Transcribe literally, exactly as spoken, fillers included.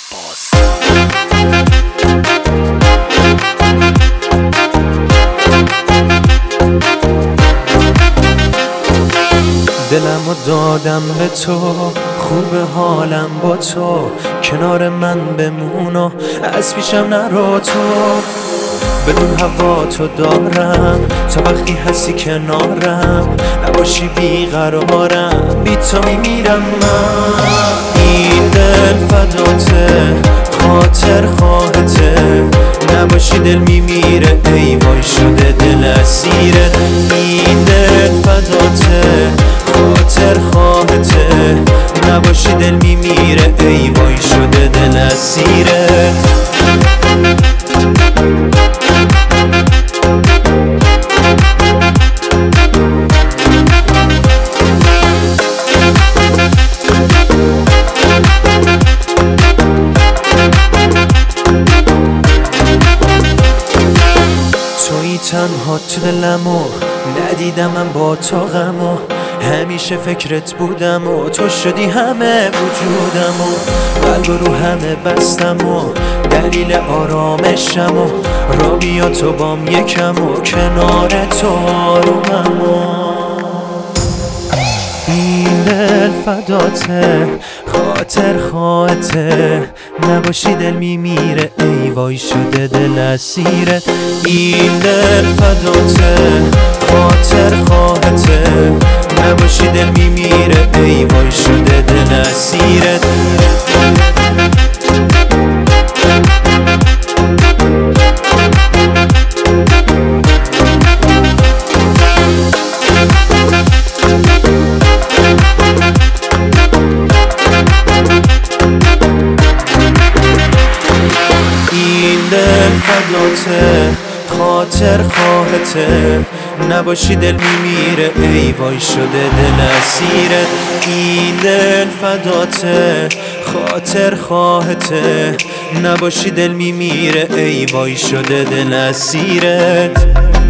عباس. دلمو دادم به تو، خوب حالم با تو، کنار من بمون و از پیشم نرو تو. بدون هوا تو دارم تا وقتی هستی کنارم، نباشی بیقرارم، بی تو میمیرم من. این دل فداته، خاطر خواهته، نباشی دل میمیره، ای وای شده دل اسیره. این دل فداته، خاطر خواهته، نباشی دل میمیره، ای وای شده دل اسیره. تویی تنها تو دلمو، ندیدم من با تو غمو، همیشه فکرت بودم و تو شدی همه وجودم و قلب رو همه بستم و دلیل آرامشم و را بیا تو بام یکم و کنار تو آرومم و این دل فداته، خاطر خواهته، نباشی دل میمیره، ای وای شده دل اسیره. این دل فداته، خاطر خواهته، نباشی دل میمیره، ای وای شده دل اسیره. فداته، خاطر خواهته، نباشی دل میمیره، ای وای شده دل اسیره. این دل فداته، خاطر خواهته، نباشی دل میمیره، ای وای شده دل اسیرت.